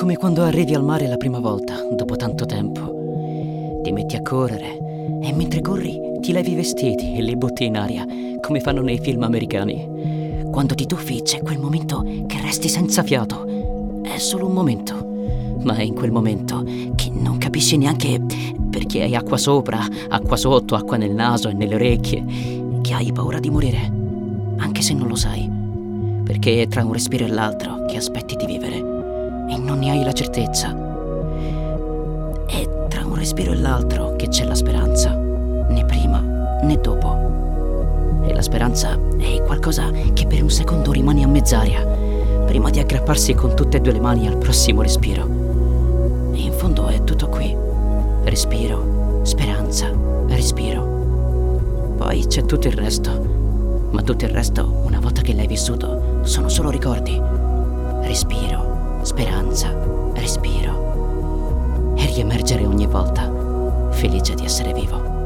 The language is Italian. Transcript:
come quando arrivi al mare la prima volta, dopo tanto tempo. Ti metti a correre e mentre corri ti levi i vestiti e li butti in aria, come fanno nei film americani. Quando ti tuffi c'è quel momento che resti senza fiato. È solo un momento, ma è in quel momento che non capisci neanche perché hai acqua sopra, acqua sotto, acqua nel naso e nelle orecchie, che hai paura di morire, anche se non lo sai, perché è tra un respiro e l'altro che aspetti di vivere e non ne hai la certezza. È tra un respiro e l'altro che c'è la speranza, né prima né dopo. E la speranza è qualcosa che per un secondo rimane a mezz'aria, prima di aggrapparsi con tutte e due le mani al prossimo respiro. E in fondo è tutto qui. Respiro, speranza, respiro. Poi c'è tutto il resto. Ma tutto il resto, una volta che l'hai vissuto, sono solo ricordi. Respiro, speranza, respiro. E riemergere ogni volta, felice di essere vivo.